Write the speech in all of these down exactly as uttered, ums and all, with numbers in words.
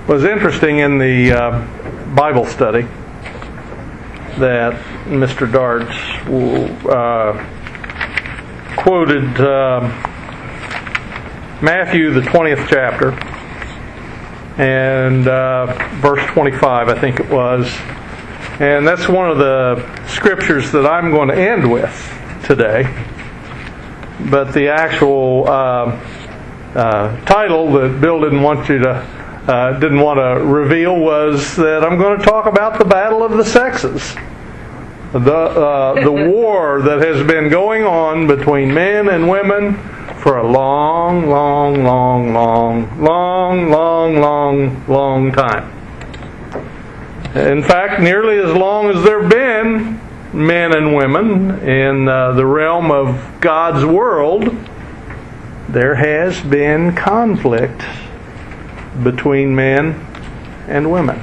was interesting in the uh, Bible study that Mister Darts uh, quoted uh, Matthew, the twentieth chapter, and uh, verse twenty-five, I think it was. And that's one of the scriptures that I'm going to end with today. But the actual uh, uh, title that Bill didn't want you to uh, didn't want to reveal was that I'm going to talk about the battle of the sexes, the uh, the war that has been going on between men and women for a long, long, long, long, long, long, long, long time. In fact, nearly as long as there have been men and women in uh, the realm of God's world, there has been conflict between men and women.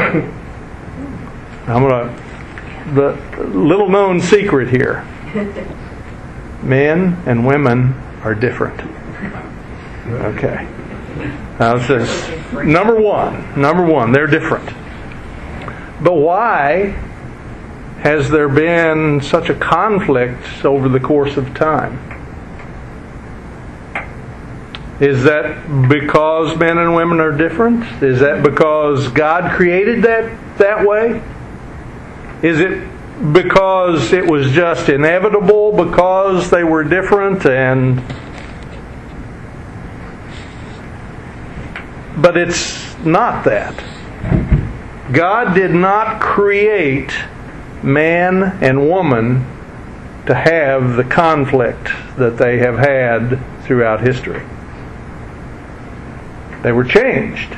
I'm going to, the little known secret here, men and women are different. Okay. Now it says, number one, number one, they're different. But why has there been such a conflict over the course of time? Is that because men and women are different? Is that because God created that that way? Is it because it was just inevitable because they were different and... But it's not that. God did not create man and woman to have the conflict that they have had throughout history. They were changed.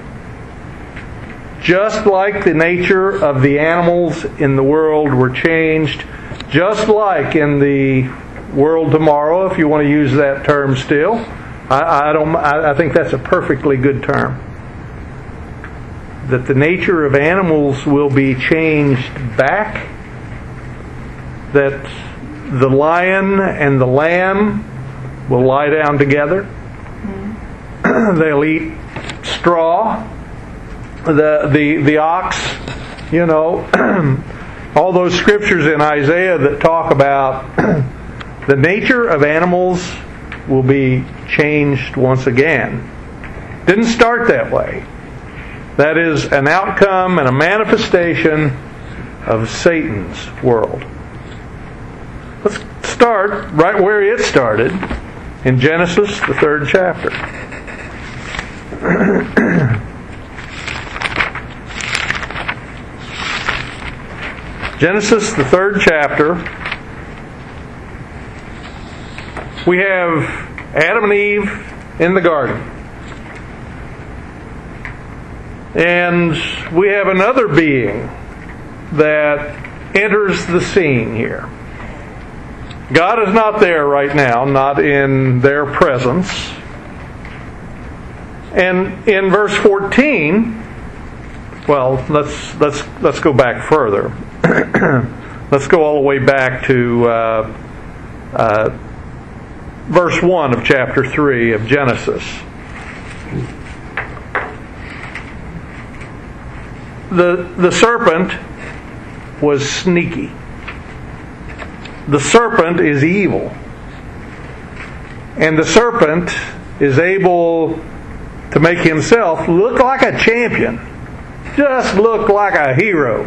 Just like the nature of the animals in the world were changed, just like in the world tomorrow, if you want to use that term still, I, I don't. I, I think that's a perfectly good term. That the nature of animals will be changed back, that the lion and the lamb will lie down together. Mm-hmm. They'll eat straw. The, the, the ox, you know, all those scriptures in Isaiah that talk about the nature of animals will be changed once again. Didn't start that way. That is an outcome and a manifestation of Satan's world. Let's start right where it started, in Genesis, the third chapter. Genesis, the third chapter. We have Adam and Eve in the garden. And we have another being that enters the scene here. God is not there right now, not in their presence. And in verse fourteen, well, let's let's let's go back further. Let's go all the way back to uh, uh, verse one of chapter three of Genesis. The, the serpent was sneaky. The serpent is evil. And the serpent is able to make himself look like a champion. Just look like a hero.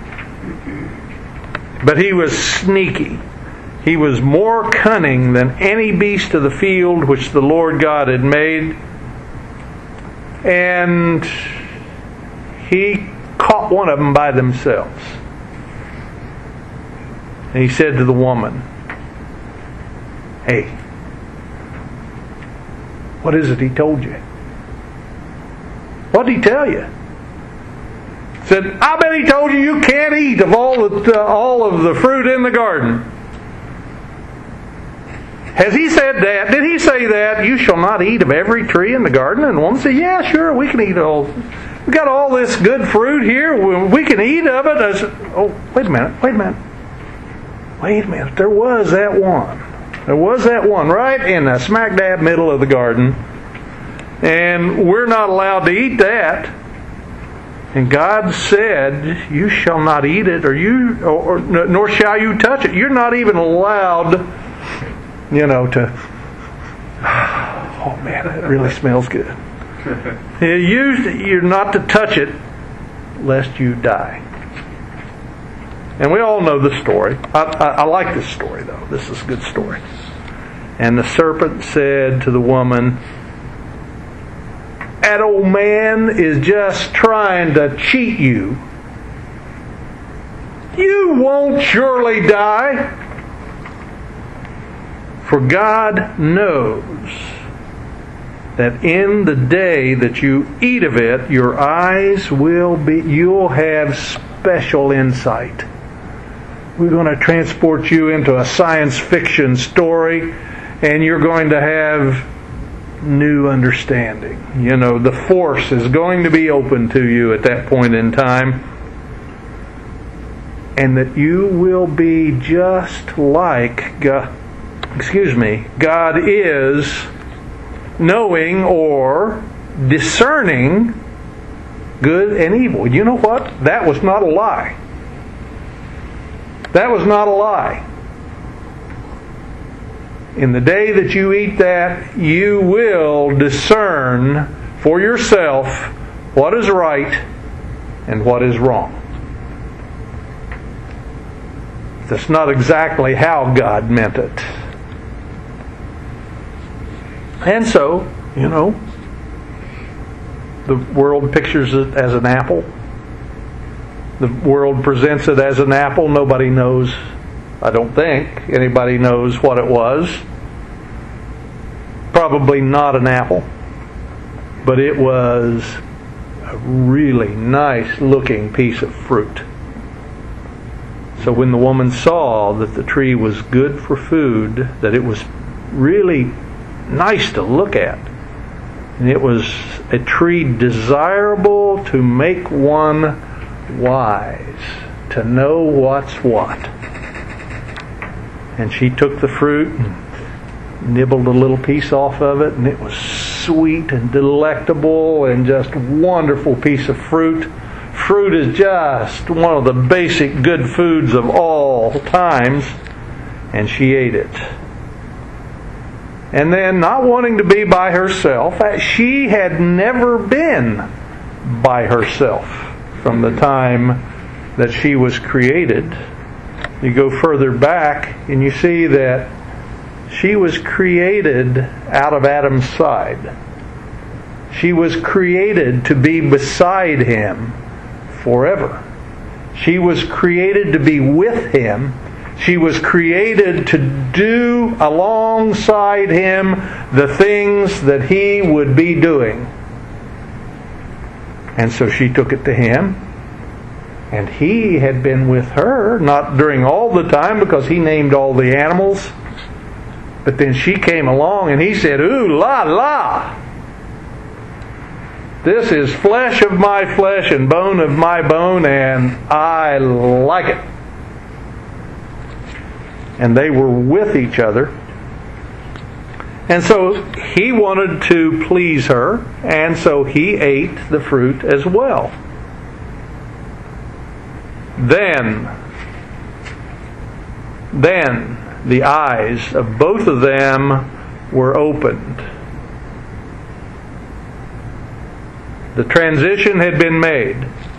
But he was sneaky. He was more cunning than any beast of the field which the Lord God had made. And he caught one of them by themselves. And he said to the woman, "Hey, what is it he told you? What did he tell you?" He said, "I bet he told you you can't eat of all the, uh, all of the fruit in the garden." Has he said that? Did he say that? You shall not eat of every tree in the garden? And the woman said, "Yeah, sure, we can eat all. We got all this good fruit here. We can eat of it." I said, "Oh, wait a minute, wait a minute. Wait a minute. There was that one. There was that one right in the smack dab middle of the garden. And we're not allowed to eat that. And God said, you shall not eat it, or you, or, or nor shall you touch it. You're not even allowed, you know, to. Oh man, that really smells good. You, you're not to touch it, lest you die. And we all know the story. I, I, I like this story, though. This is a good story. And the serpent said to the woman, that old man is just trying to cheat you. You won't surely die. For God knows that in the day that you eat of it, your eyes will be, you'll have special insight. We're going to transport you into a science fiction story, and you're going to have new understanding. You know, the Force is going to be open to you at that point in time, and that you will be just like God, excuse me, God is, knowing or discerning good and evil. You know what? That was not a lie. That was not a lie. In the day that you eat that, you will discern for yourself what is right and what is wrong. That's not exactly how God meant it. And so, you know, the world pictures it as an apple. The world presents it as an apple. Nobody knows, I don't think, anybody knows what it was. Probably not an apple. But it was a really nice looking piece of fruit. So when the woman saw that the tree was good for food, that it was really nice to look at, and it was a tree desirable to make one wise, to know what's what. And she took the fruit and nibbled a little piece off of it, and it was sweet and delectable and just wonderful piece of fruit. Fruit is just one of the basic good foods of all times, and she ate it. And then, not wanting to be by herself, she had never been by herself from the time that she was created. You go further back and you see that she was created out of Adam's side. She was created to be beside him forever. She was created to be with him. She was created to do alongside him the things that he would be doing. And so she took it to him. And he had been with her, not during all the time because he named all the animals. But then she came along and he said, ooh la la! This is flesh of my flesh and bone of my bone, and I like it. And they were with each other. And so he wanted to please her, and so he ate the fruit as well. Then, then the eyes of both of them were opened. The transition had been made.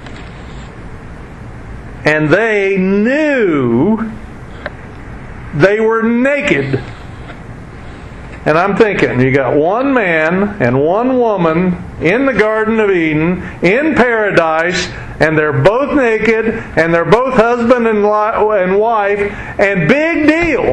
And they knew they were naked. And I'm thinking, you got one man and one woman in the Garden of Eden, in paradise, and they're both naked, and they're both husband and wife, and big deal.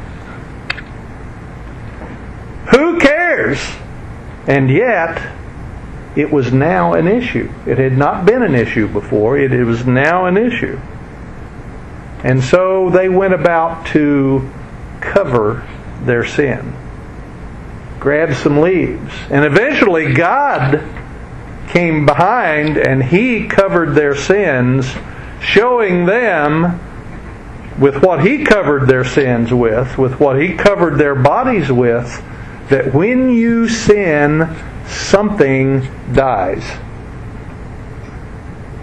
Who cares? And yet, it was now an issue. It had not been an issue before. It, it was now an issue. And so they went about to cover their sin. Grab some leaves. And eventually God came behind and He covered their sins, showing them with what He covered their sins with, with what He covered their bodies with, that when you sin, something dies.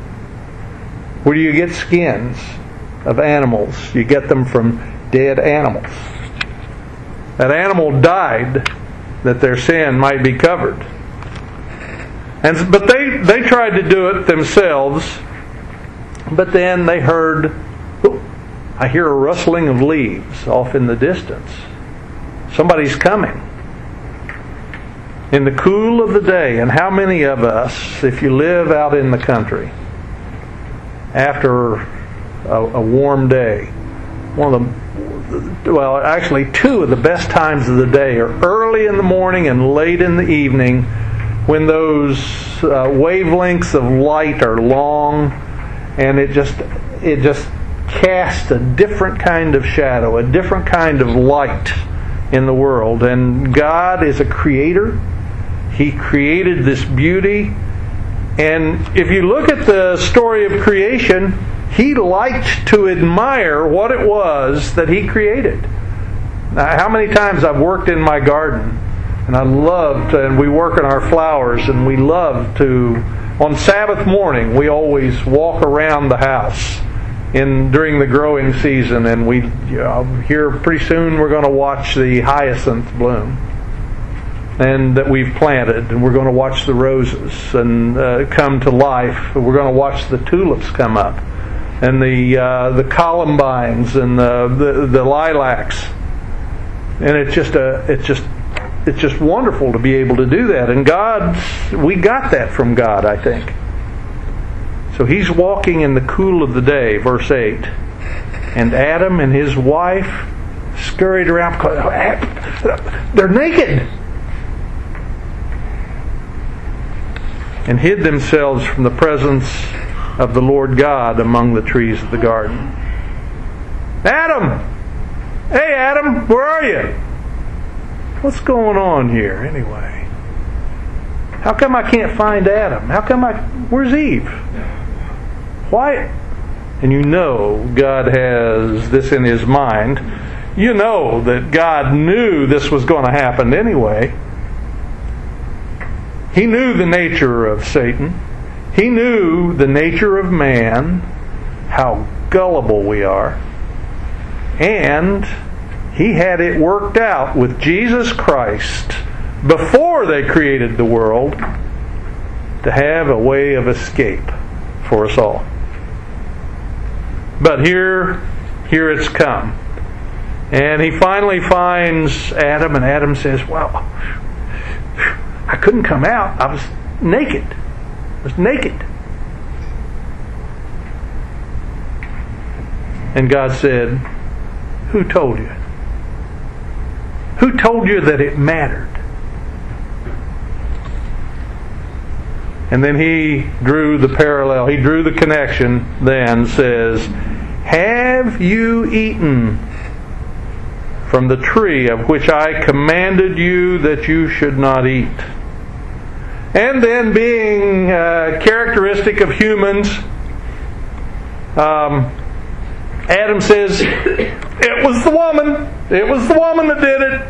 Where do you get skins of animals? You get them from dead animals. That animal died that their sin might be covered. And but they, they tried to do it themselves, but then they heard, oh, I hear a rustling of leaves off in the distance. Somebody's coming. In the cool of the day, and how many of us, if you live out in the country, after a, a warm day, one of the, well, actually two of the best times of the day are early in the morning and late in the evening, when those uh, wavelengths of light are long, and it just it just casts a different kind of shadow, a different kind of light in the world. And God is a creator. He created this beauty. And if you look at the story of creation, He liked to admire what it was that He created. Now, how many times I've worked in my garden, and I love to, and we work on our flowers, and we love to, on Sabbath morning, we always walk around the house in during the growing season, and we, you know, here pretty soon we're going to watch the hyacinth bloom, and that we've planted, and we're going to watch the roses and uh, come to life. We're going to watch the tulips come up, and the uh, the columbines and the, the the lilacs, and it's just a it's just it's just wonderful to be able to do that. And God, we got that from God, I think. So He's walking in the cool of the day, verse eight, and Adam and his wife scurried around. They're naked. And hid themselves from the presence of the Lord God among the trees of the garden. Adam! Hey Adam, where are you? What's going on here anyway? How come I can't find Adam? How come I... Where's Eve? Why? And you know God has this in His mind. You know that God knew this was going to happen anyway. He knew the nature of Satan. He knew the nature of man, how gullible we are. And He had it worked out with Jesus Christ before they created the world to have a way of escape for us all. But here, here it's come. And He finally finds Adam, and Adam says, well, I couldn't come out. I was naked. I was naked. And God said, who told you? Who told you that it mattered? And then He drew the parallel. He drew the connection then, says, have you eaten from the tree of which I commanded you that you should not eat? And then, being uh, characteristic of humans, um, Adam says, it was the woman. It was the woman that did it.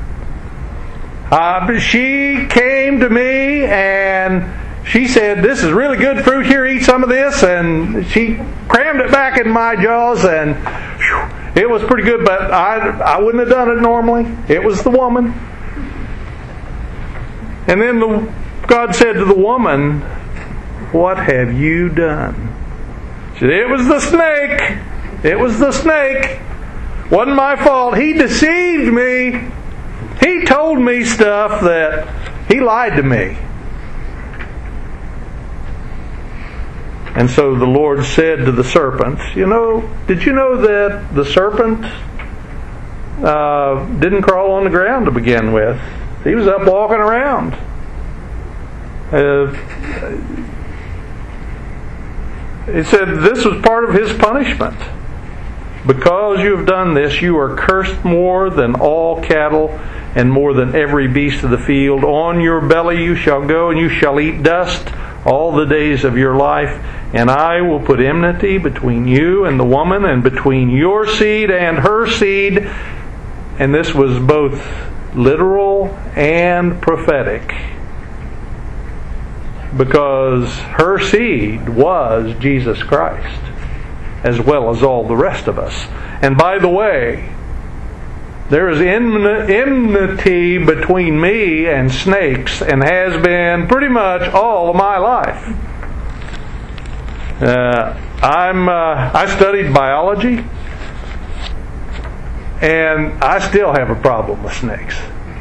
Uh, she came to me and she said, this is really good fruit. Here, eat some of this. And she crammed it back in my jaws, and whew, it was pretty good, but I, I wouldn't have done it normally. It was the woman. And then the, God said to the woman, what have you done? She said, it was the snake. It was the snake. Wasn't my fault. He deceived me. He told me stuff that he lied to me. And so the Lord said to the serpent, you know, did you know that the serpent uh, didn't crawl on the ground to begin with? He was up walking around. Uh, he said this was part of his punishment. Because you have done this, you are cursed more than all cattle and more than every beast of the field. On your belly you shall go, and you shall eat dust all the days of your life. And I will put enmity between you and the woman, and between your seed and her seed. And this was both literal and prophetic. because her seed was Jesus Christ, as well as all the rest of us. And by the way, there is enmity between me and snakes, and has been pretty much all of my life. Uh, I'm uh, I studied biology, and I still have a problem with snakes.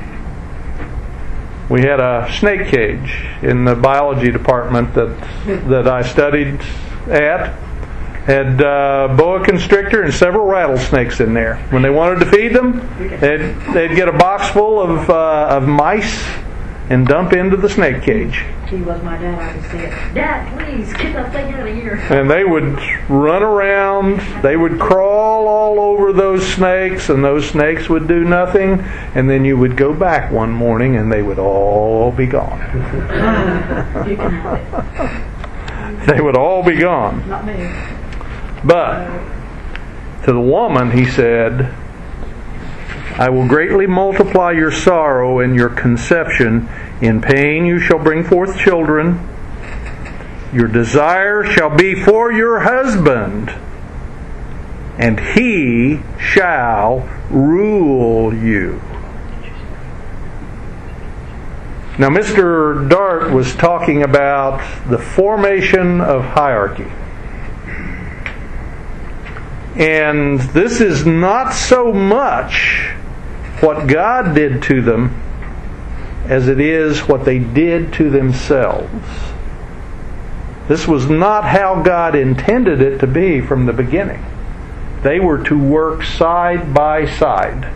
We had a snake cage in the biology department that that I studied at. Had uh, boa constrictor and several rattlesnakes in there. When they wanted to feed them, they'd, they'd get a box full of uh, of mice and dump into the snake cage. He was my dad. I would say, "Dad, please get that thing out of here." And they would run around. They would crawl all over those snakes, and those snakes would do nothing. And then you would go back one morning, and they would all be gone. You can have it. They would all be gone. Not me. But to the woman he said, I will greatly multiply your sorrow and your conception. In pain you shall bring forth children. Your desire shall be for your husband, and he shall rule you. Now, Mister Dart was talking about the formation of hierarchy. And this is not so much what God did to them as it is what they did to themselves. This was not how God intended it to be from the beginning. They were to work side by side.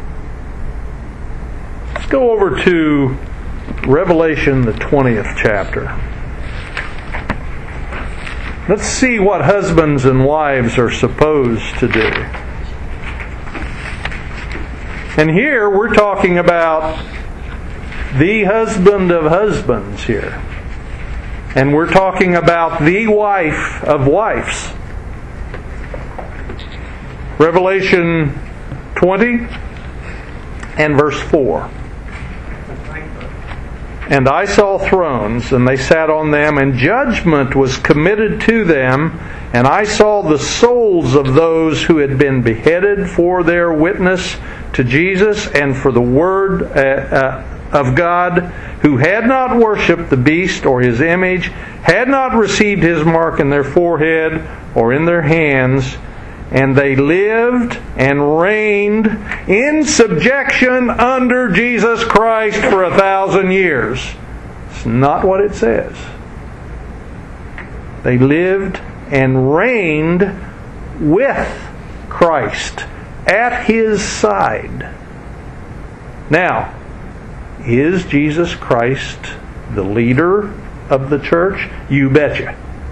Let's go over to Revelation, the twentieth chapter. Let's see what husbands and wives are supposed to do. And here we're talking about the husband of husbands here. And we're talking about the wife of wives. Revelation twenty and verse four. And I saw thrones, and they sat on them, and judgment was committed to them. And I saw the souls of those who had been beheaded for their witness to Jesus and for the word uh, uh, of God, who had not worshipped the beast or his image, had not received his mark in their forehead or in their hands. And they lived and reigned in subjection under Jesus Christ for a thousand years. It's not what it says. They lived and reigned with Christ at His side. Now, is Jesus Christ the leader of the church? You betcha.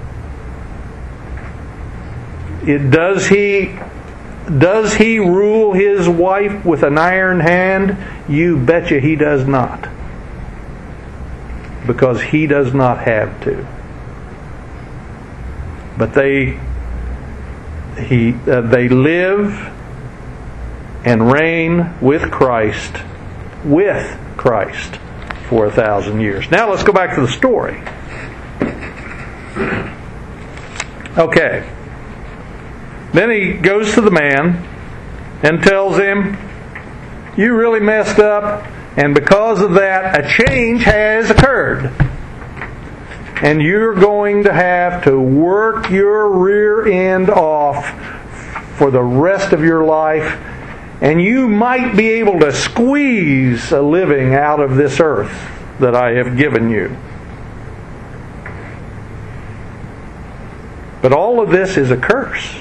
It, does he does he rule his wife with an iron hand? You betcha he does not. Because he does not have to. But they he uh, they live and reign with Christ, with Christ for a thousand years. Now let's go back to the story. Okay. Then he goes to the man and tells him, you really messed up, and because of that, a change has occurred. And you're going to have to work your rear end off for the rest of your life, and you might be able to squeeze a living out of this earth that I have given you. But all of this is a curse.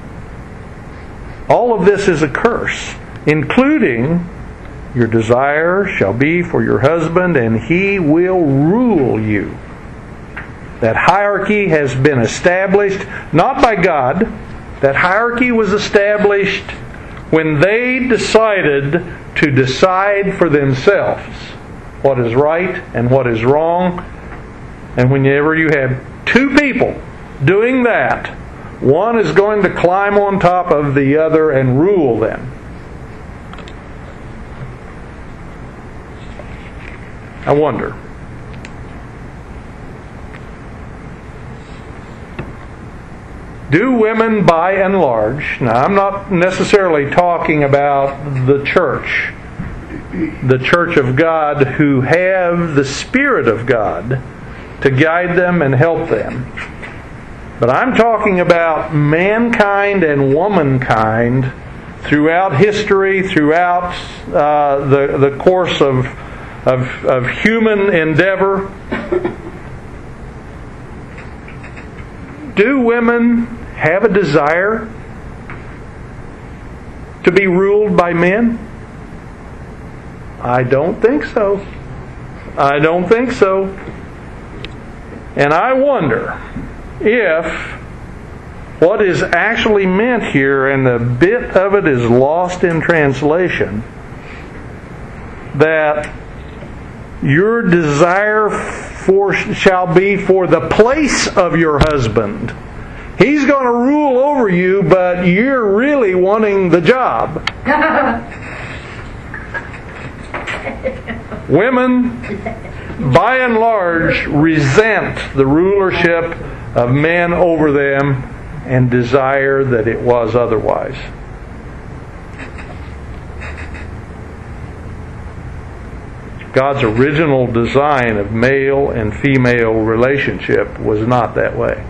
All of this is a curse, including your desire shall be for your husband, and he will rule you. That hierarchy has been established not by God. That hierarchy was established when they decided to decide for themselves what is right and what is wrong. And whenever you have two people doing that, one is going to climb on top of the other and rule them. I wonder, Do women, by and large, now I'm not necessarily talking about the church, the church of God who have the Spirit of God to guide them and help them. But I'm talking about mankind and womankind throughout history, throughout uh, the the course of, of of human endeavor. Do women have a desire to be ruled by men? I don't think so. I don't think so. And I wonder if what is actually meant here, and a bit of it is lost in translation, that your desire for shall be for the place of your husband. He's going to rule over you, but you're really wanting the job. Women, by and large, resent the rulership of men over them and desire that it was otherwise. God's original design of male and female relationship was not that way.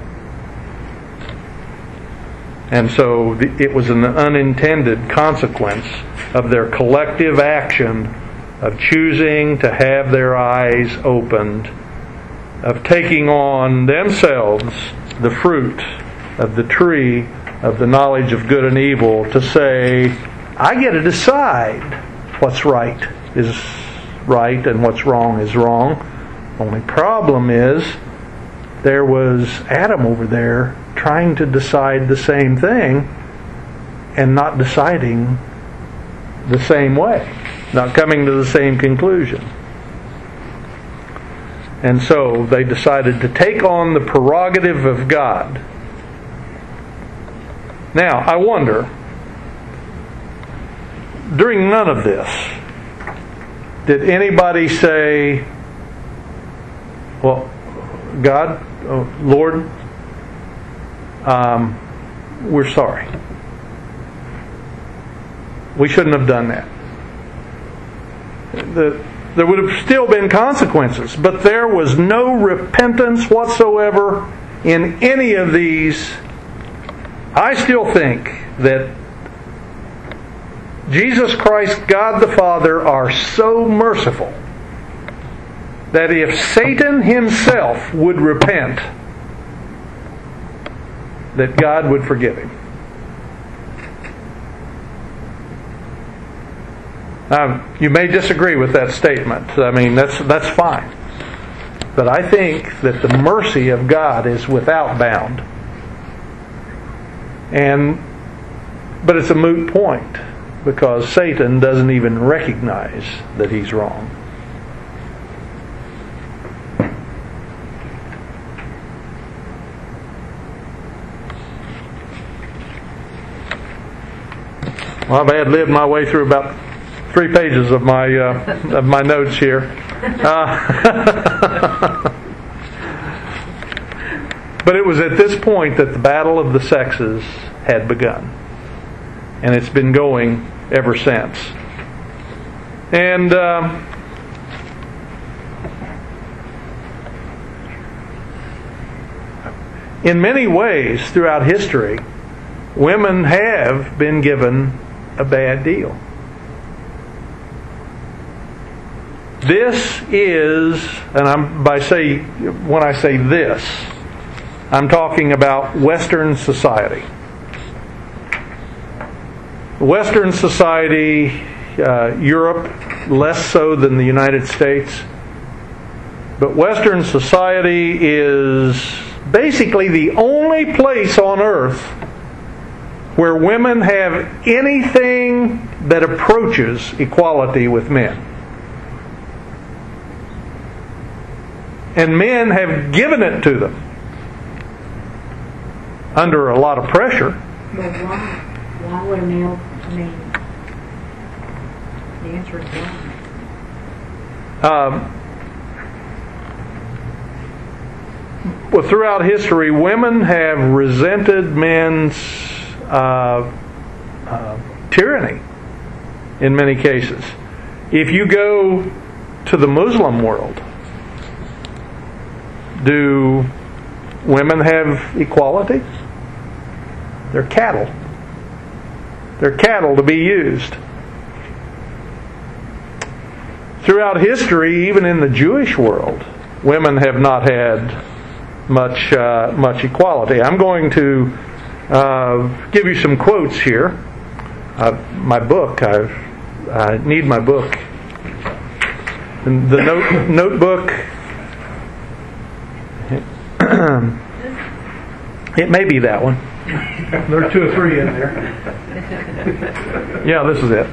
And so it was an unintended consequence of their collective action of choosing to have their eyes opened, of taking on themselves the fruit of the tree of the knowledge of good and evil, to say, I get to decide what's right is right and what's wrong is wrong. Only problem is there was Adam over there trying to decide the same thing and not deciding the same way, not coming to the same conclusion. And so they decided to take on the prerogative of God. Now, I wonder, during none of this, did anybody say, well, God, oh, Lord, um, we're sorry. We shouldn't have done that. The, there would have still been consequences, but there was no repentance whatsoever in any of these. I still think that Jesus Christ, God the Father, are so merciful that if Satan himself would repent, that God would forgive him. Um, you may disagree with that statement. I mean, that's that's fine. But I think that the mercy of God is without bound. And but it's a moot point, because Satan doesn't even recognize that he's wrong. Well, I've ad-libbed my way through about three pages of my uh, of my notes here. Uh, but it was at this point that the battle of the sexes had begun. And it's been going ever since. And um, in many ways throughout history, women have been given a bad deal. This is, and I'm by say when I say this, I'm talking about Western society. Western society, uh, Europe less so than the United States, but Western society is basically the only place on earth where women have anything that approaches equality with men. And men have given it to them under a lot of pressure. But why? Why would a male, I mean, the answer is why. Um, well, throughout history, women have resented men's uh, uh, tyranny in many cases. If you go to the Muslim world, do women have equality? They're cattle. They're cattle to be used. Throughout history, even in the Jewish world, women have not had much uh, much equality. I'm going to uh, give you some quotes here. Uh, my book, I've, I need my book. And the note, notebook, it may be that one. There are two or three in there. Yeah, this is it.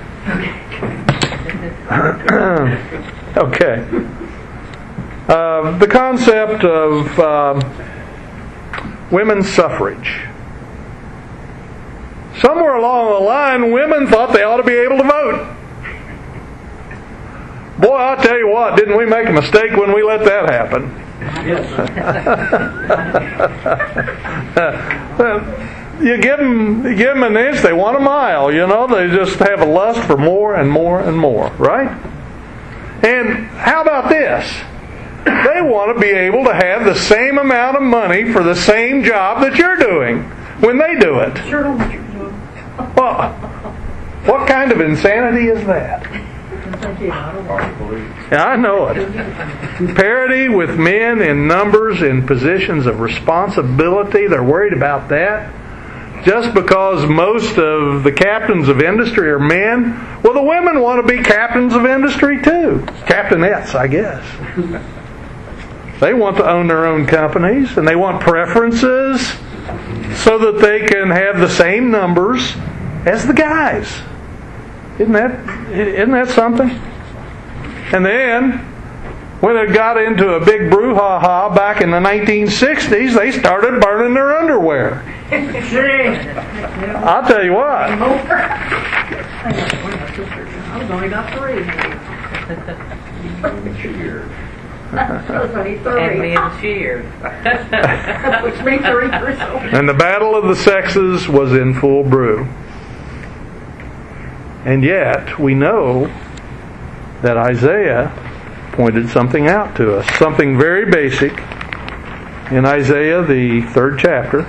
Okay. Uh, the concept of um, women's suffrage. Somewhere along the line, women thought they ought to be able to vote. Boy, I'll tell you what, didn't we make a mistake when we let that happen? Yes. You give them, you give them an inch, they want a mile. You know, they just have a lust for more and more and more, right? And how about this? They want to be able to have the same amount of money for the same job that you're doing when they do it. Sure don't what you're doing. Well, what kind of insanity is that? Yeah, I know it. Parity with men in numbers in positions of responsibility. They're worried about that. Just because most of the captains of industry are men, well, the women want to be captains of industry too. Captainettes, I guess. They want to own their own companies, and they want preferences so that they can have the same numbers as the guys. Isn't that, isn't that something? And then, when it got into a big brouhaha back in the nineteen sixties, they started burning their underwear. I'll tell you what. I was only about three. And being cheered. Which makes three years old. And the battle of the sexes was in full brew. And yet, we know that Isaiah pointed something out to us. Something very basic in Isaiah, the third chapter.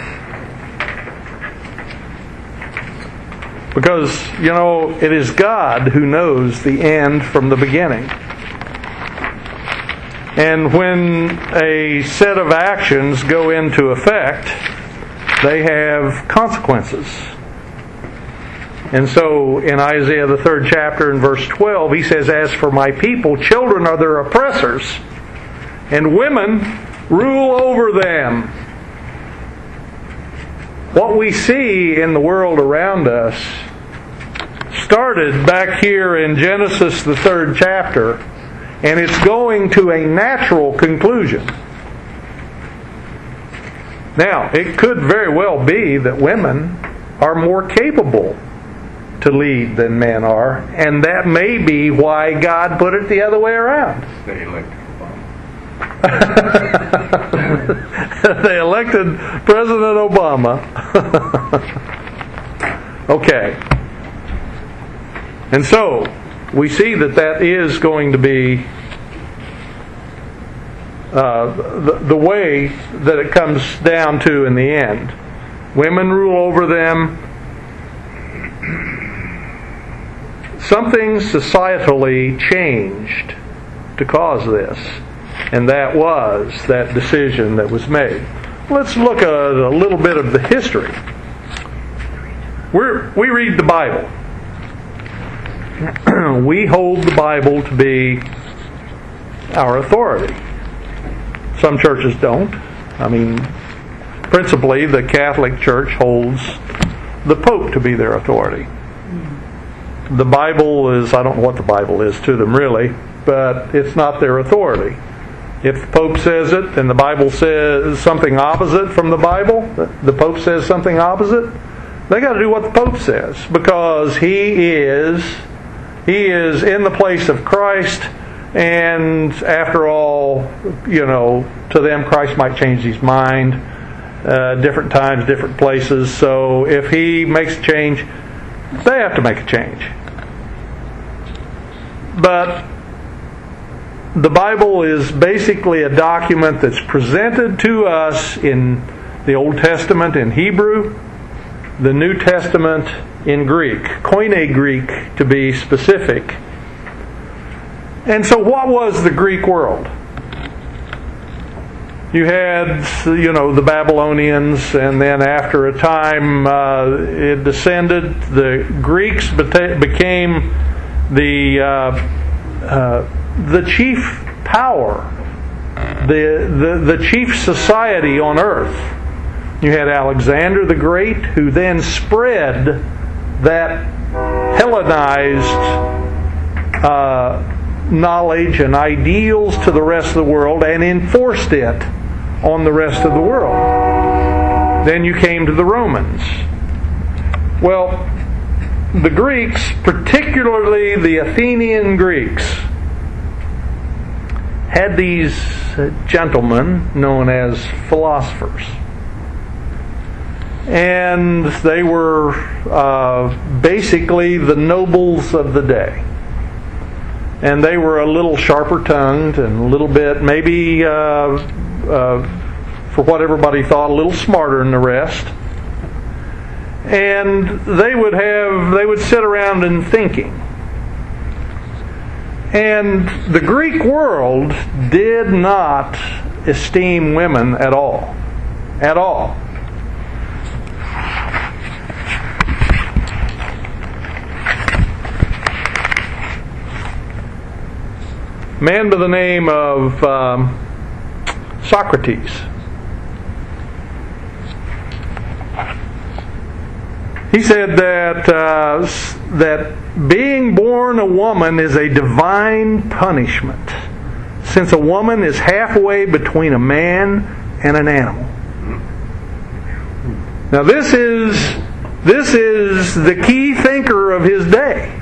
Because, you know, it is God who knows the end from the beginning. And when a set of actions go into effect, they have consequences. And so in Isaiah the third chapter in verse twelve, he says, "As for my people, children are their oppressors, and women rule over them." What we see in the world around us started back here in Genesis the third chapter, and it's going to a natural conclusion. Now, it could very well be that women are more capable to lead than men are, and that may be why God put it the other way around. They elected Obama. They elected President Obama. Okay. And so, we see that that is going to be uh, the, the way that it comes down to in the end. Women rule over them. Something societally changed to cause this, and that was that decision that was made. Let's look at a little bit of the history. We're, we read the Bible. We hold the Bible to be our authority. Some churches don't. I mean, principally the Catholic Church holds the Pope to be their authority. The Bible is, I don't know what the Bible is to them really, but it's not their authority. If the Pope says it and the Bible says something opposite from the Bible, the Pope says something opposite, they got to do what the Pope says, because he is he is in the place of Christ, And after all, you know, to them Christ might change his mind, uh, different times, different places. So if he makes a change, they have to make a change. But the Bible is basically a document that's presented to us in the Old Testament in Hebrew, the New Testament in Greek, Koine Greek to be specific. And so what was the Greek world? You had, you know, the Babylonians, and then after a time uh, it descended. The Greeks became the uh, uh, the chief power, the, the the chief society on earth. You had Alexander the Great, who then spread that Hellenized uh, knowledge and ideals to the rest of the world and enforced it on the rest of the world. Then you came to the Romans. Well, the Greeks, particularly the Athenian Greeks, had these gentlemen known as philosophers. And they were uh, basically the nobles of the day. And they were a little sharper tongued and a little bit, maybe, uh, uh, for what everybody thought, a little smarter than the rest. And they would have, they would sit around and thinking. And the Greek world did not esteem women at all. At all. A man by the name of um, Socrates. He said that uh, that being born a woman is a divine punishment, since a woman is halfway between a man and an animal. Now this is this is the key thinker of his day.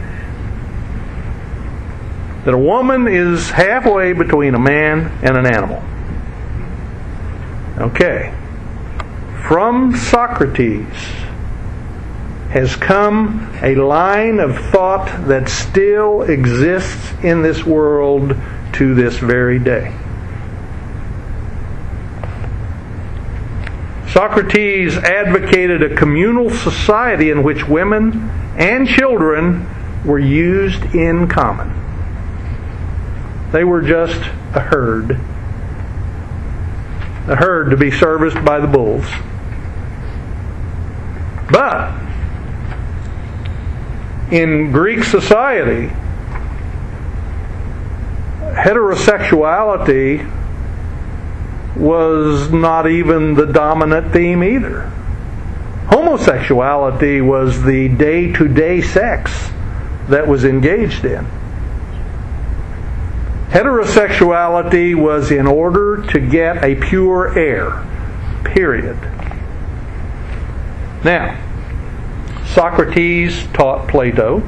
That a woman is halfway between a man and an animal. Okay. From Socrates has come a line of thought that still exists in this world to this very day. Socrates advocated a communal society in which women and children were used in common. They were just a herd. A herd to be serviced by the bulls. But in Greek society, heterosexuality was not even the dominant theme either. Homosexuality was the day-to-day sex that was engaged in. Heterosexuality was in order to get a pure heir. Period. Now, Socrates taught Plato.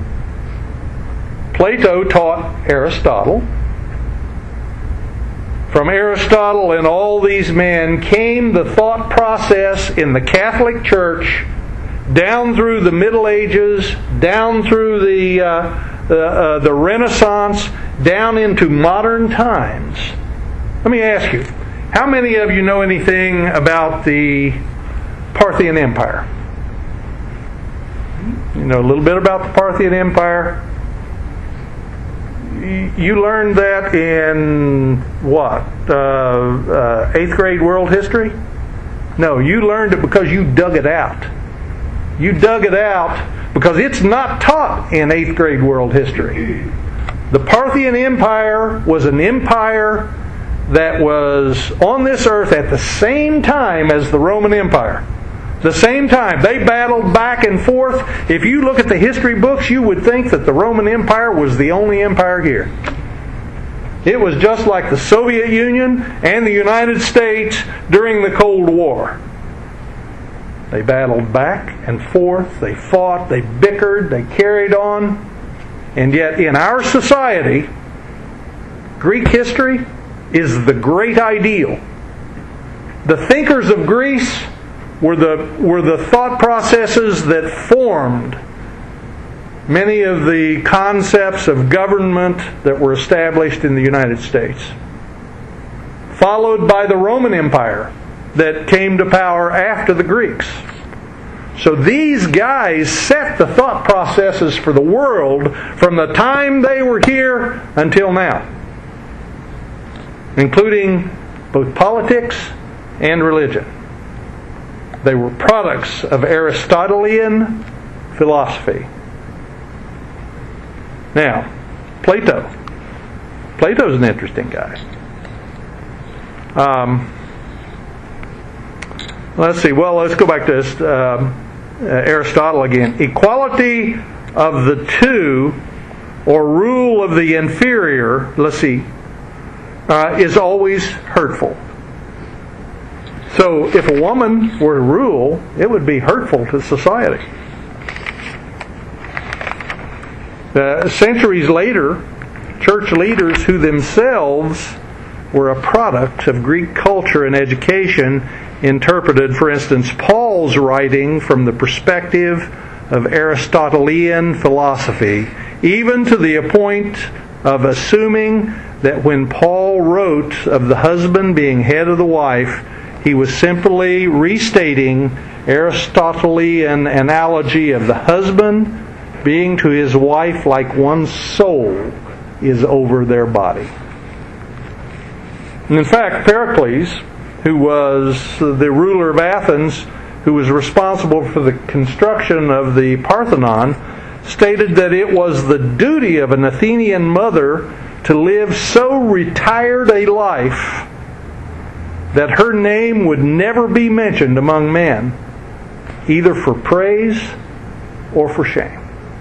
Plato taught Aristotle. From Aristotle and all these men came the thought process in the Catholic Church down through the Middle Ages, down through the uh, uh, uh, the Renaissance, down into modern times. Let me ask you, how many of you know anything about the Parthian Empire? You know a little bit about the Parthian Empire? You learned that in what? Uh, uh, eighth grade world history? No, you learned it because you dug it out. You dug it out because it's not taught in eighth grade world history. The Parthian Empire was an empire that was on this earth at the same time as the Roman Empire. The same time. They battled back and forth. If you look at the history books, you would think that the Roman Empire was the only empire here. It was just like the Soviet Union and the United States during the Cold War. They battled back and forth. They fought. They bickered. They carried on. And yet in our society, Greek history is the great ideal. The thinkers of Greece were the, were the thought processes that formed many of the concepts of government that were established in the United States. Followed by the Roman Empire that came to power after the Greeks. So these guys set the thought processes for the world from the time they were here until now, including both politics and religion. They were products of Aristotelian philosophy. Now, Plato. Plato's an interesting guy. Um, let's see. Well, let's go back to this, um, uh, Aristotle again. Equality of the two, or rule of the inferior, let's see, uh, is always hurtful. So if a woman were to rule, it would be hurtful to society. Uh, centuries later, church leaders who themselves were a product of Greek culture and education interpreted, for instance, Paul's writing from the perspective of Aristotelian philosophy, even to the point of assuming that when Paul wrote of the husband being head of the wife, he was simply restating Aristotelian analogy of the husband being to his wife like one's soul is over their body. And in fact, Pericles, who was the ruler of Athens, who was responsible for the construction of the Parthenon, stated that it was the duty of an Athenian mother to live so retired a life that her name would never be mentioned among men, either for praise or for shame.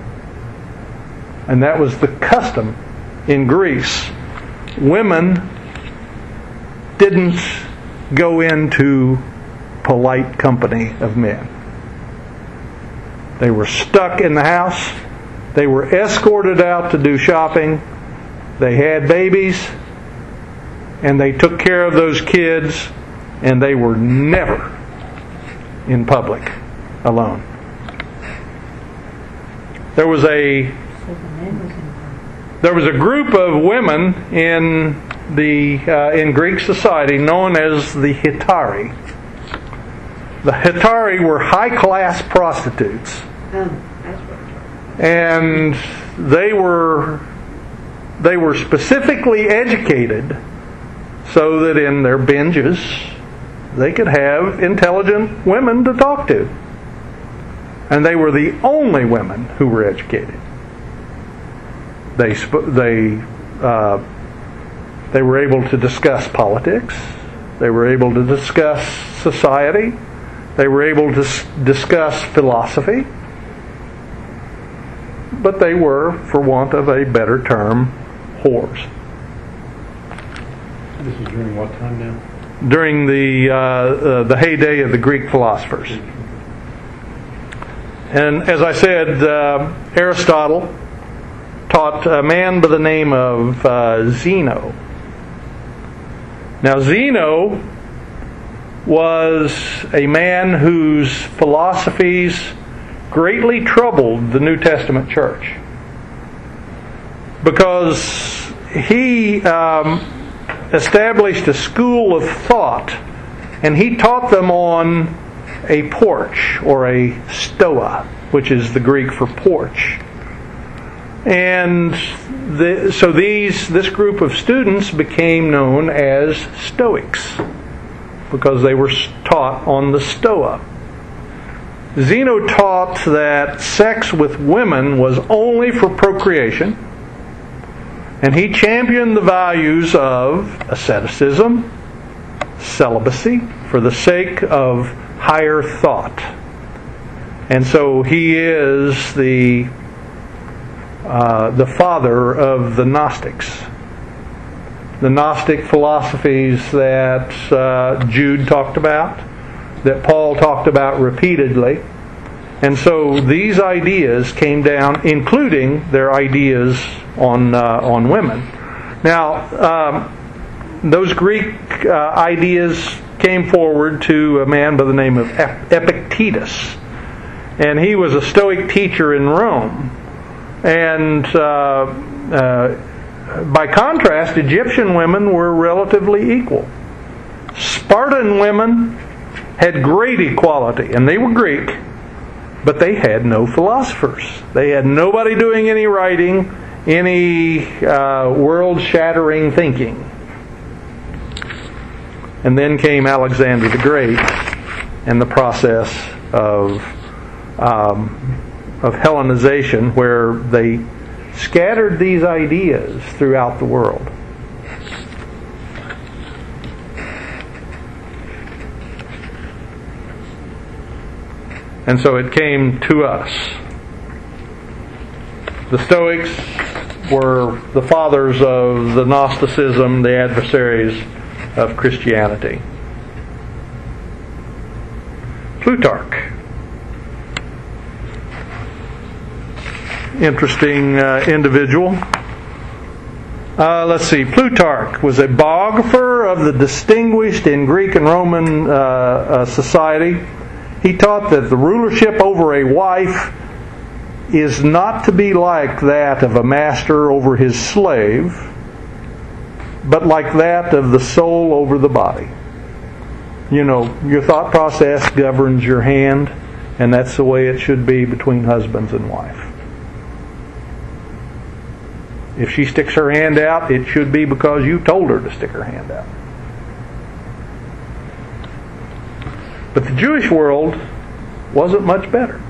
And that was the custom in Greece. Women didn't go into polite company of men. They were stuck in the house. They were escorted out to do shopping. They had babies. And they took care of those kids. And they were never in public alone. There was a There was a group of women in the uh, in Greek society known as the Hetairai. The Hetairai were high-class prostitutes, and they were they were specifically educated so that in their binges they could have intelligent women to talk to, and they were the only women who were educated. They they uh, they were able to discuss politics. They were able to discuss society. They were able to s- discuss philosophy. But they were, for want of a better term, whores. This was during what time now? During the uh, uh, the heyday of the Greek philosophers. And as I said, uh, Aristotle taught a man by the name of uh, Zeno. Now, Zeno was a man whose philosophies greatly troubled the New Testament church, because he um, established a school of thought, and he taught them on a porch, or a stoa, which is the Greek for porch. And the, so these this group of students became known as Stoics, because they were taught on the stoa. Zeno taught that sex with women was only for procreation, and he championed the values of asceticism, celibacy, for the sake of higher thought. And so he is the uh, the father of the Gnostics. The Gnostic philosophies that uh, Jude talked about, that Paul talked about repeatedly. And so these ideas came down, including their ideas on uh, on women. Now, um, those Greek uh, ideas came forward to a man by the name of Epictetus. And he was a Stoic teacher in Rome. And uh, uh, by contrast, Egyptian women were relatively equal. Spartan women had great equality, and they were Greek, but they had no philosophers. They had nobody doing any writing, any uh, world-shattering thinking. And then came Alexander the Great and the process of um, of Hellenization, where they scattered these ideas throughout the world. And so it came to us. The Stoics were the fathers of the Gnosticism, the adversaries of Christianity. Plutarch. Interesting uh, individual. Uh, let's see. Plutarch was a biographer of the distinguished in Greek and Roman uh, uh, society. He taught that the rulership over a wife is not to be like that of a master over his slave, but like that of the soul over the body. You know, your thought process governs your hand, and that's the way it should be between husbands and wife. If she sticks her hand out, it should be because you told her to stick her hand out. But the Jewish world wasn't much better.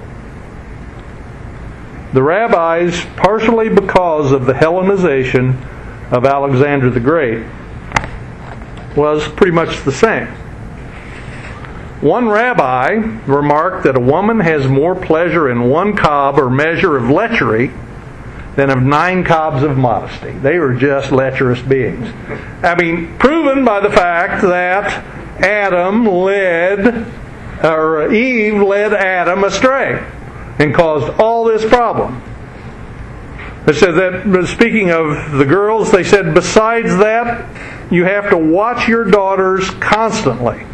The rabbis, partially because of the Hellenization of Alexander the Great, was pretty much the same. One rabbi remarked that a woman has more pleasure in one cob or measure of lechery than of nine cobs of modesty. They were just lecherous beings. I mean, proven by the fact that Adam led, or Eve led Adam astray and caused all this problem. It said that, speaking of the girls, they said, besides that, you have to watch your daughters constantly.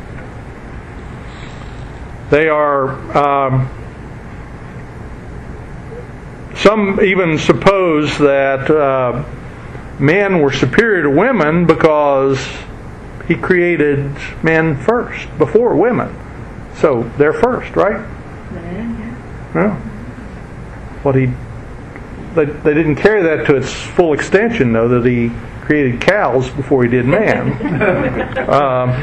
They are, um, some even suppose that uh, men were superior to women because He created men first, before women. So they're first, right? Yeah. Yeah. What he, they, they didn't carry that to its full extension, though, that He created cows before He did man. um,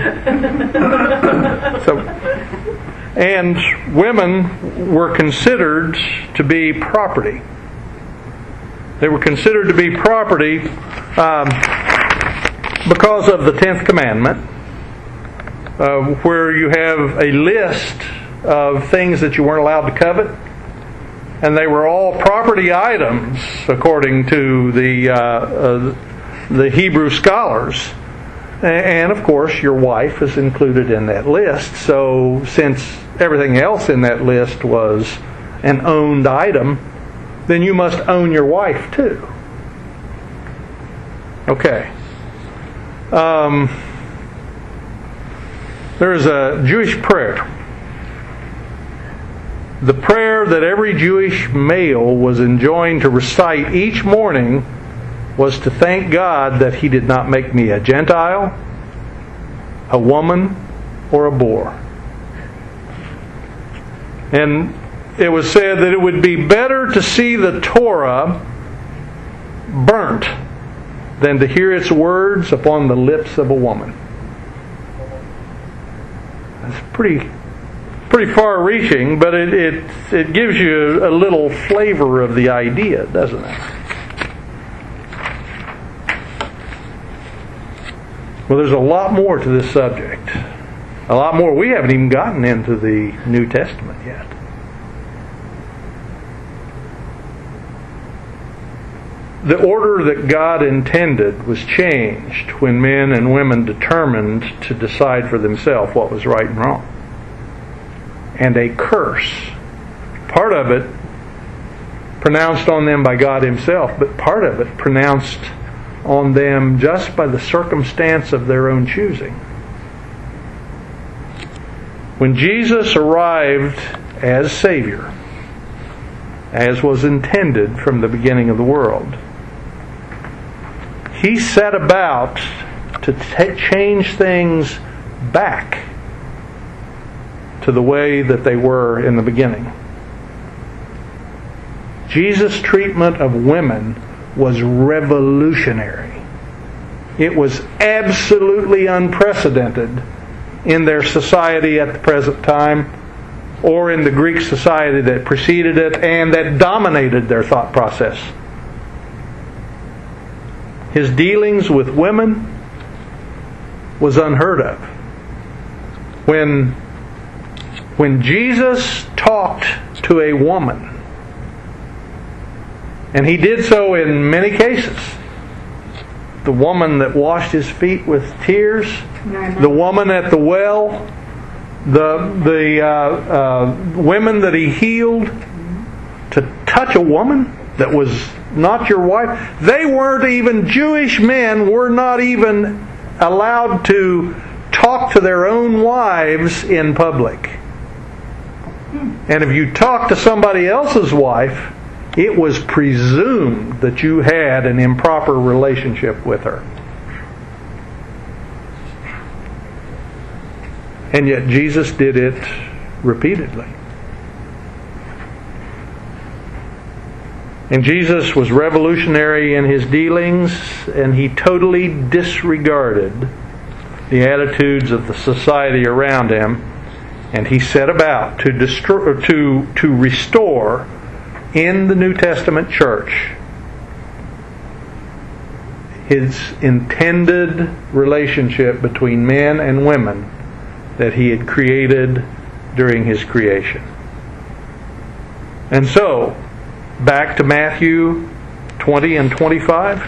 so, and women were considered to be property. They were considered to be property um, because of the tenth commandment, uh, where you have a list of things that you weren't allowed to covet, and they were all property items according to the uh, uh, the Hebrew scholars. And of course, your wife is included in that list. So, since everything else in that list was an owned item, then you must own your wife too. Okay. Um, there is a Jewish prayer. The prayer that every Jewish male was enjoined to recite each morning was to thank God that He did not make me a Gentile, a woman, or a boor. And it was said that it would be better to see the Torah burnt than to hear its words upon the lips of a woman. That's pretty pretty far-reaching, but it, it, it gives you a little flavor of the idea, doesn't it? Well, there's a lot more to this subject. A lot more. We haven't even gotten into the New Testament yet. The order that God intended was changed when men and women determined to decide for themselves what was right and wrong. And a curse, part of it pronounced on them by God Himself, but part of it pronounced on them just by the circumstance of their own choosing. When Jesus arrived as Savior, as was intended from the beginning of the world, He set about to t- change things back to the way that they were in the beginning. Jesus' treatment of women was revolutionary. It was absolutely unprecedented in their society at the present time, or in the Greek society that preceded it and that dominated their thought process. His dealings with women was unheard of. When, when Jesus talked to a woman, and He did so in many cases, the woman that washed His feet with tears, the woman at the well, the the uh, uh, women that He healed, to touch a woman that was not your wife. They weren't even, Jewish men were not even allowed to talk to their own wives in public. And if you talked to somebody else's wife, it was presumed that you had an improper relationship with her. And yet Jesus did it repeatedly. And Jesus was revolutionary in His dealings, and He totally disregarded the attitudes of the society around Him, and He set about to destroy, to to restore in the New Testament church His intended relationship between men and women that He had created during His creation. And so, back to Matthew twenty and twenty-five.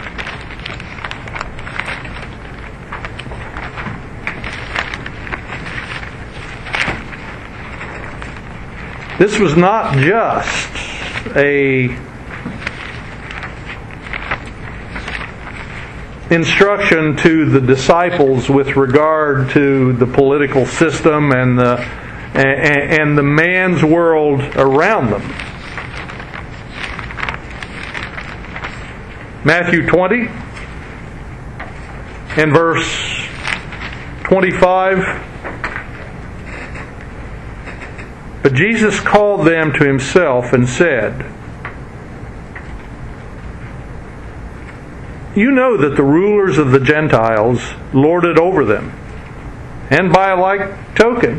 This was not just a instruction to the disciples with regard to the political system and the and, and the man's world around them. Matthew twenty and verse twenty-five. But Jesus called them to Himself and said, "You know that the rulers of the Gentiles lord it over them, and by a like token,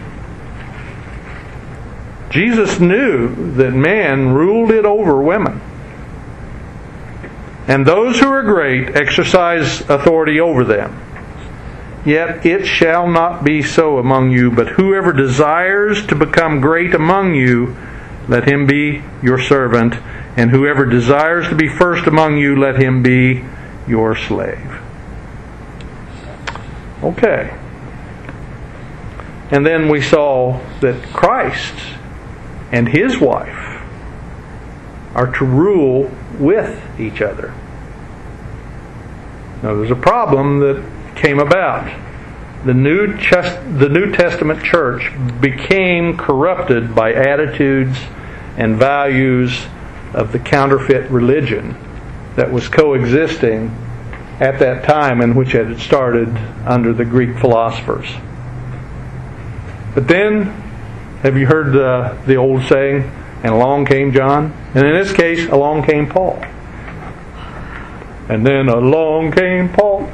Jesus knew that man ruled it over women. And those who are great exercise authority over them. Yet it shall not be so among you, but whoever desires to become great among you, let him be your servant, and whoever desires to be first among you, let him be your slave." Okay. And then we saw that Christ and His wife are to rule with each other. Now there's a problem that came about. The New, Chest- the New Testament church became corrupted by attitudes and values of the counterfeit religion that was coexisting at that time, and which had started under the Greek philosophers. But then, have you heard the, the old saying, "And along came John"? And in this case, along came Paul. And then along came Paul.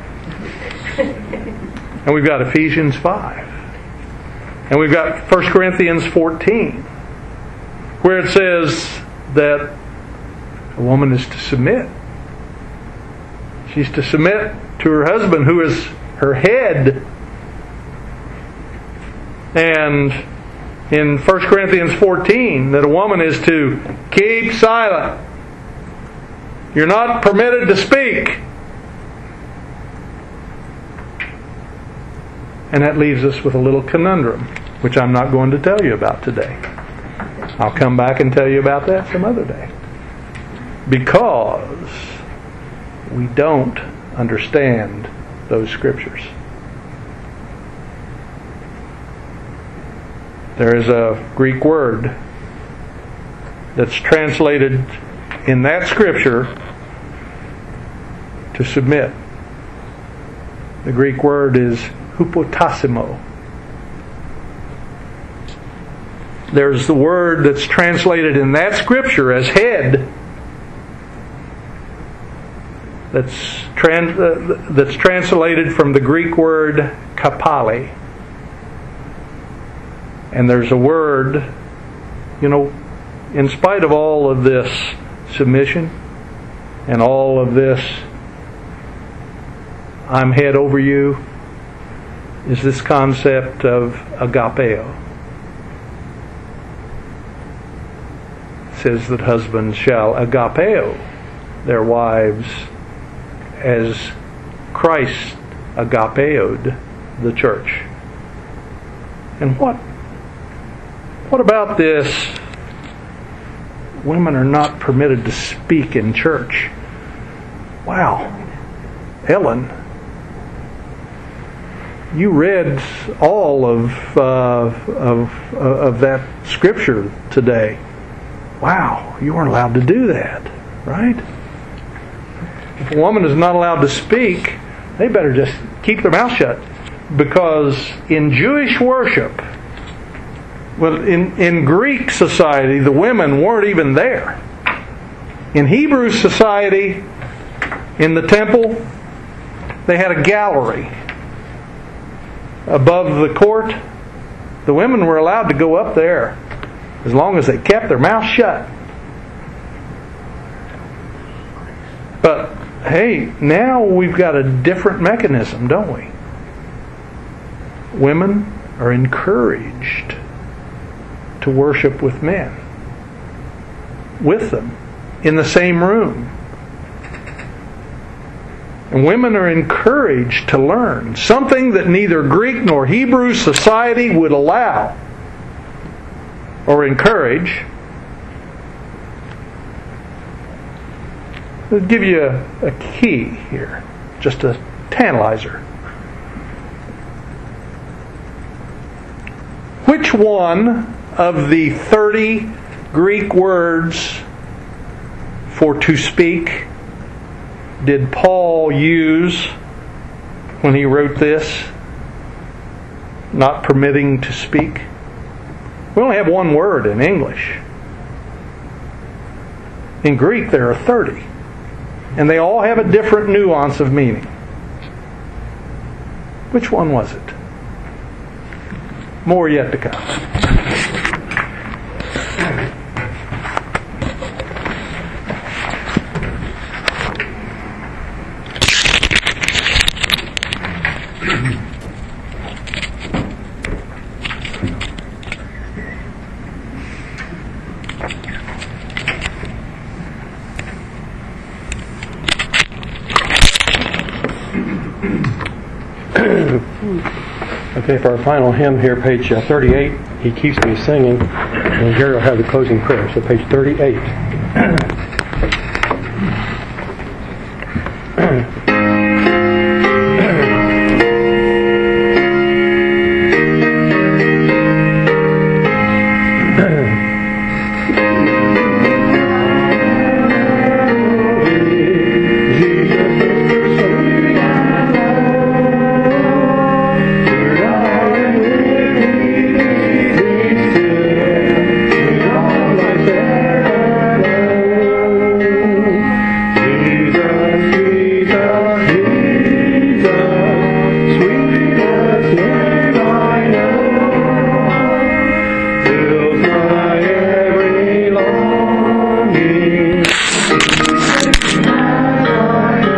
And we've got Ephesians five. And we've got First Corinthians fourteen, where it says that a woman is to submit. She's to submit to her husband, who is her head. And in First Corinthians fourteen, that a woman is to keep silent. You're not permitted to speak. And that leaves us with a little conundrum, which I'm not going to tell you about today. I'll come back and tell you about that some other day. Because we don't understand those scriptures. There is a Greek word that's translated in that scripture to submit. The Greek word is hupotasimo. There's the word that's translated in that scripture as head that's, trans, uh, that's translated from the Greek word kapali. And there's a word, you know, in spite of all of this submission and all of this I'm head over you, is this concept of agapeo. It says that husbands shall agapeo their wives as Christ agapeoed the church. And what what about this? Women are not permitted to speak in church. Wow. Ellen, you read all of uh, of of that scripture today. Wow, you weren't allowed to do that, right? If a woman is not allowed to speak, they better just keep their mouth shut. Because in Jewish worship, well, in, in Greek society, the women weren't even there. In Hebrew society, in the temple, they had a gallery above the court. The women were allowed to go up there as long as they kept their mouth shut. But hey, now we've got a different mechanism, don't we? Women are encouraged to worship with men, with them, in the same room. And women are encouraged to learn something that neither Greek nor Hebrew society would allow or encourage. I'll give you a, a key here, just a tantalizer. Which one of the thirty Greek words for to speak did Paul use when he wrote this? Not permitting to speak. We only have one word in English. In Greek there are thirty. And they all have a different nuance of meaning. Which one was it? More yet to come. Okay, for our final hymn here, page uh, thirty-eight, He Keeps Me Singing, and Gary will have the closing prayer. So page thirty-eight.